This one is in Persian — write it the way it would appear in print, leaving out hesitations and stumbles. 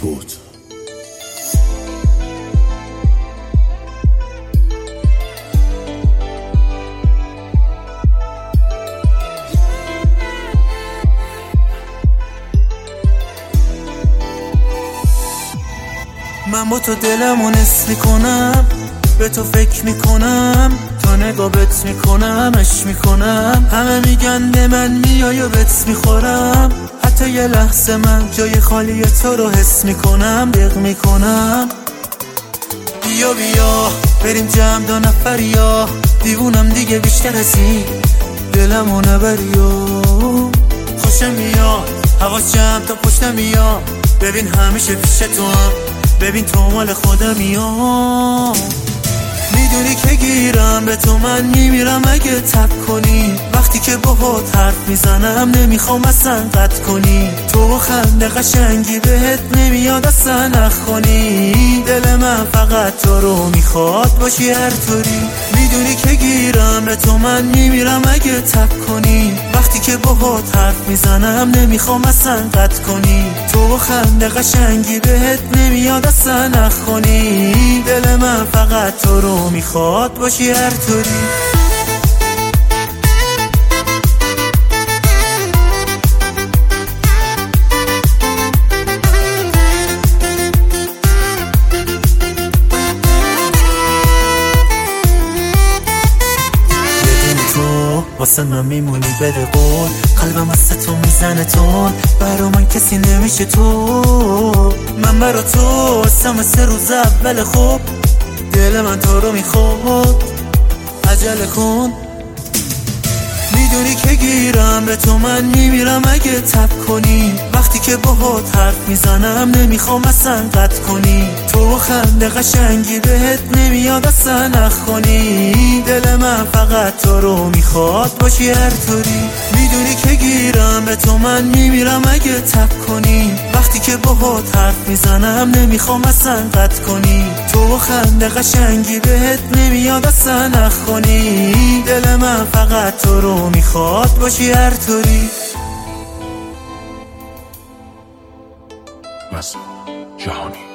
بود. من با تو دلمو نصف میکنم، به تو فکر میکنم، تا نگاهت میکنم، عشق میکنم. همه میگن به من میای و بهت میخورم، حتی یه لحظه من جای خالی تو رو حس میکنم، دق میکنم. بیا بیا بریم جمع دو نفریا، دیوونم دیگه بیشتر از این، دلمو نبریا. خوشم میاد حواس جمع تا پشتم میاد، ببین همیشه پیش تو هم، ببین تو مال خودم. میدونی که گیرم به تو من میمیرم اگه تب کنی، وقتی که باهات حرف میزنم نمیخوام اصلا قطع کنی، تو خنده قشنگی بهت نمیاد اصلا نخ کنی. دل من فقط تو رو میخواد باشی هر طوری، میدونی که گیرم به تو من میمیرم اگه تب کنی، وقتی که باهات حرف میزنم نمیخوام اصلا قطع کنی، تو خنده قشنگی بهت نمیاد اصلا نخ کنی. دل من فقط تو رو میخواد باشی هر طوری. واسه من میمونی بده قول، قلبم واسه تو میزنه تون، برا من کسی نمیشه تو، من برا تو هستم 3 روز اول خوب، دل من تو رو میخواد عجله کن. میدونی که گیرم به تو من میمیرم اگه تب کنی، وقتی که باهات حرف میزنم نمیخوام اصلا قطع کنی، تو خنده قشنگی بهت نمیاد اصلا نخ کنی. دل من فقط تو رو میخواد باشی هر طوری، میدونی که گیرم به تو من میمیرم اگه تب کنی، وقتی که باهات حرف میزنم نمیخوام اصلا قطع کنی، تو خنده قشنگی بهت نمیاد اصلا نخ کنی. دل من فقط تو رو میخواد باشی هر طوری. مثلا جهانی